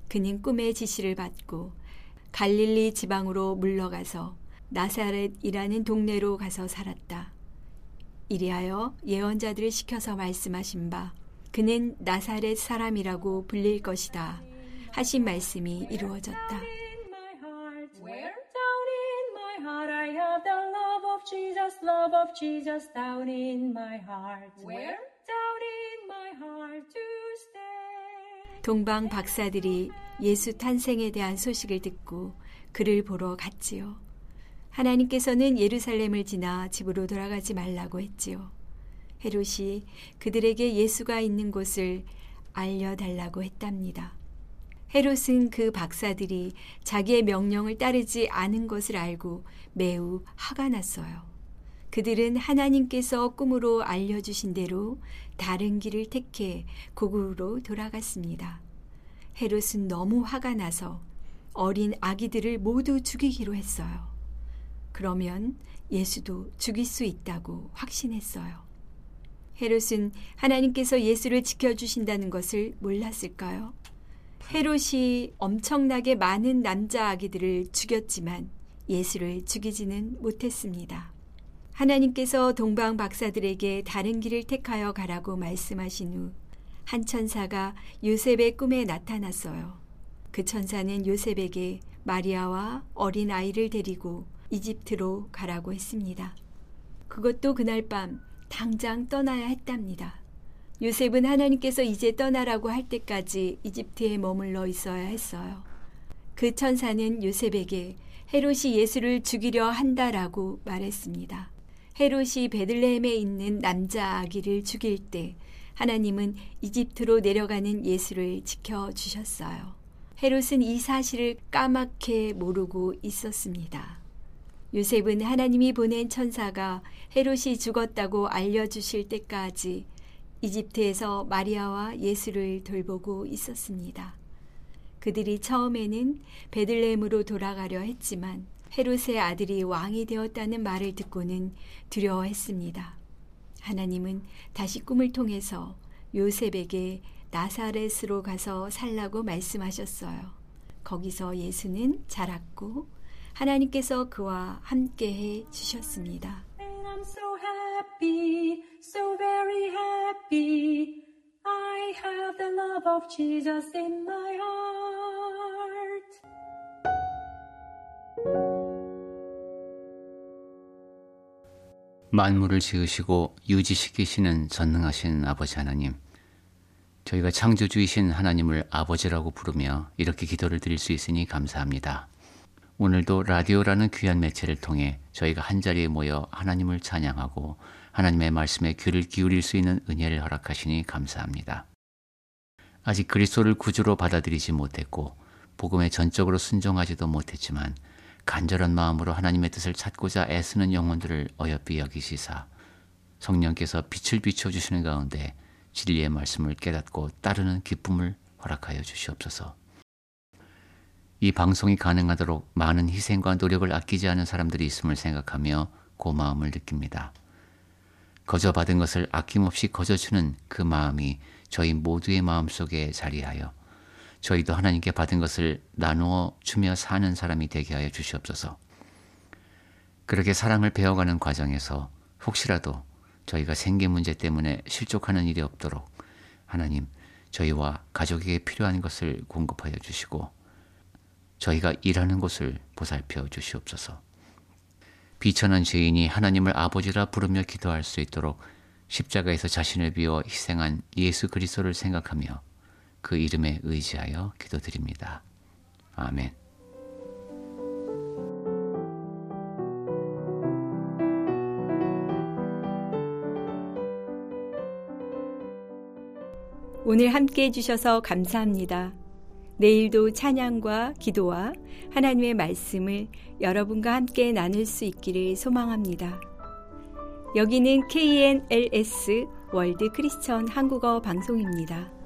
그는 꿈의 지시를 받고 갈릴리 지방으로 물러가서 나사렛이라는 동네로 가서 살았다. 이리하여 예언자들을 시켜서 말씀하신 바 그는 나사렛 사람이라고 불릴 것이다 하신 말씀이 이루어졌다. Where down in my heart I have the love of Jesus down in my heart. Where down in my heart to stay. 동방 박사들이 예수 탄생에 대한 소식을 듣고 그를 보러 갔지요. 하나님께서는 예루살렘을 지나 집으로 돌아가지 말라고 했지요. 헤롯이 그들에게 예수가 있는 곳을 알려달라고 했답니다. 헤롯은 그 박사들이 자기의 명령을 따르지 않은 것을 알고 매우 화가 났어요. 그들은 하나님께서 꿈으로 알려주신 대로 다른 길을 택해 고국으로 돌아갔습니다. 헤롯은 너무 화가 나서 어린 아기들을 모두 죽이기로 했어요. 그러면 예수도 죽일 수 있다고 확신했어요. 헤롯은 하나님께서 예수를 지켜주신다는 것을 몰랐을까요? 헤롯이 엄청나게 많은 남자 아기들을 죽였지만 예수를 죽이지는 못했습니다. 하나님께서 동방 박사들에게 다른 길을 택하여 가라고 말씀하신 후 한 천사가 요셉의 꿈에 나타났어요. 그 천사는 요셉에게 마리아와 어린 아이를 데리고 이집트로 가라고 했습니다. 그것도 그날 밤 당장 떠나야 했답니다. 요셉은 하나님께서 이제 떠나라고 할 때까지 이집트에 머물러 있어야 했어요. 그 천사는 요셉에게 헤롯이 예수를 죽이려 한다라고 말했습니다. 헤롯이 베들레헴에 있는 남자 아기를 죽일 때 하나님은 이집트로 내려가는 예수를 지켜주셨어요. 헤롯은 이 사실을 까맣게 모르고 있었습니다. 요셉은 하나님이 보낸 천사가 헤롯이 죽었다고 알려주실 때까지 이집트에서 마리아와 예수를 돌보고 있었습니다. 그들이 처음에는 베들레헴으로 돌아가려 했지만 헤롯의 아들이 왕이 되었다는 말을 듣고는 두려워했습니다. 하나님은 다시 꿈을 통해서 요셉에게 나사렛으로 가서 살라고 말씀하셨어요. 거기서 예수는 자랐고 하나님께서 그와 함께해 주셨습니다. And I'm so happy, so very happy. I have the love of Jesus in my heart. 만물을 지으시고 유지시키시는 전능하신 아버지 하나님, 저희가 창조주이신 하나님을 아버지라고 부르며 이렇게 기도를 드릴 수 있으니 감사합니다. 오늘도 라디오라는 귀한 매체를 통해 저희가 한자리에 모여 하나님을 찬양하고 하나님의 말씀에 귀를 기울일 수 있는 은혜를 허락하시니 감사합니다. 아직 그리스도를 구주로 받아들이지 못했고 복음에 전적으로 순종하지도 못했지만 간절한 마음으로 하나님의 뜻을 찾고자 애쓰는 영혼들을 어여삐 여기시사 성령께서 빛을 비춰주시는 가운데 진리의 말씀을 깨닫고 따르는 기쁨을 허락하여 주시옵소서. 이 방송이 가능하도록 많은 희생과 노력을 아끼지 않은 사람들이 있음을 생각하며 고마움을 느낍니다. 거저 받은 것을 아낌없이 거저주는 그 마음이 저희 모두의 마음속에 자리하여 저희도 하나님께 받은 것을 나누어 주며 사는 사람이 되게 하여 주시옵소서. 그렇게 사랑을 배워가는 과정에서 혹시라도 저희가 생계 문제 때문에 실족하는 일이 없도록 하나님, 저희와 가족에게 필요한 것을 공급하여 주시고 저희가 일하는 곳을 보살펴 주시옵소서. 비천한 죄인이 하나님을 아버지라 부르며 기도할 수 있도록 십자가에서 자신을 비워 희생한 예수 그리스도를 생각하며 그 이름에 의지하여 기도드립니다. 아멘. 오늘 함께 해주셔서 감사합니다. 내일도 찬양과 기도와 하나님의 말씀을 여러분과 함께 나눌 수 있기를 소망합니다. 여기는 KNLS 월드 크리스천 한국어 방송입니다.